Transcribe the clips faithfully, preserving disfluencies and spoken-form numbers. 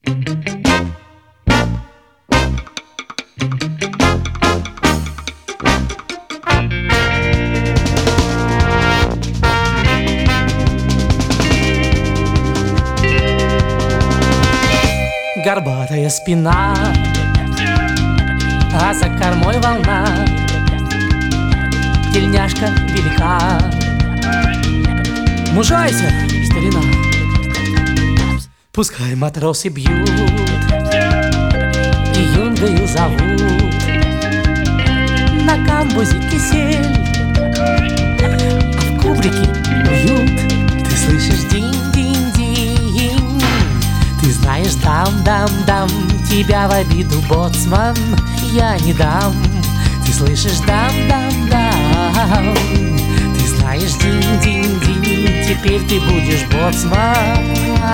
Горбатая спина, а за кормой волна, тельняшка велика. Мужайся, старина, пускай матросы бьют и юнгою зовут. На камбузе кисель, а в кубрике уют. Ты слышишь динь-динь-динь, ты знаешь дам-дам-дам, тебя в обиду, боцман, я не дам. Ты слышишь дам-дам-дам, ты знаешь динь-динь-динь, теперь ты будешь боцман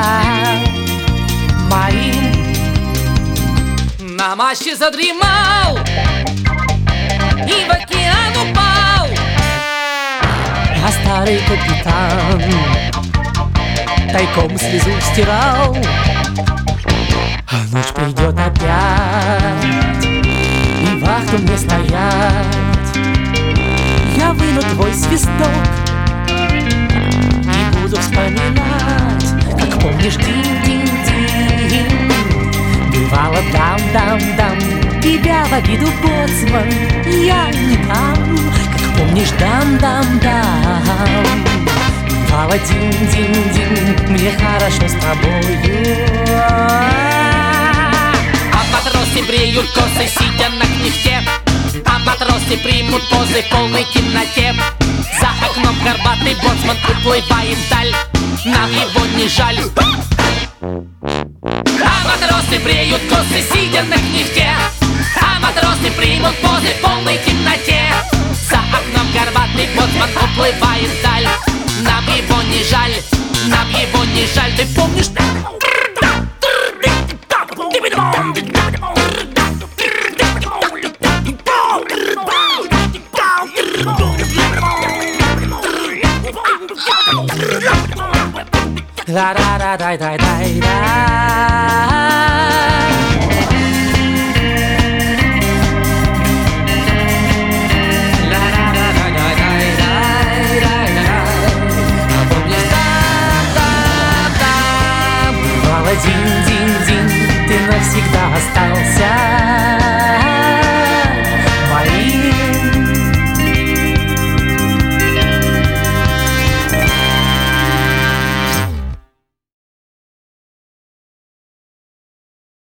моим. На мачте задремал и в океан упал, а старый капитан тайком слезу стирал. А ночь придет опять, и вахту мне стоять. Я выну твой свисток и буду вспоминать, как помнишь динь-динь-динь. Бывало дам-дам-дам, тебя в обиду, боцман, я не дам. Как помнишь дам-дам-дам, бывало динь-динь-динь, мне хорошо с тобою. А матросы бреют косы, сидя на книхте, а матросы примут позы в полной темноте. За окном горбатый боцман уплывает вдаль, нам его не жаль. А матросы бреют косы, сидя на книхте, а матросы примут позы в полной темноте. За окном горбатый боцман уплывает вдаль, нам его не жаль, нам его не жаль. Ты помнишь? Да-да-да-дай-дай-дай-дай. Динь-динь-динь, ты навсегда остался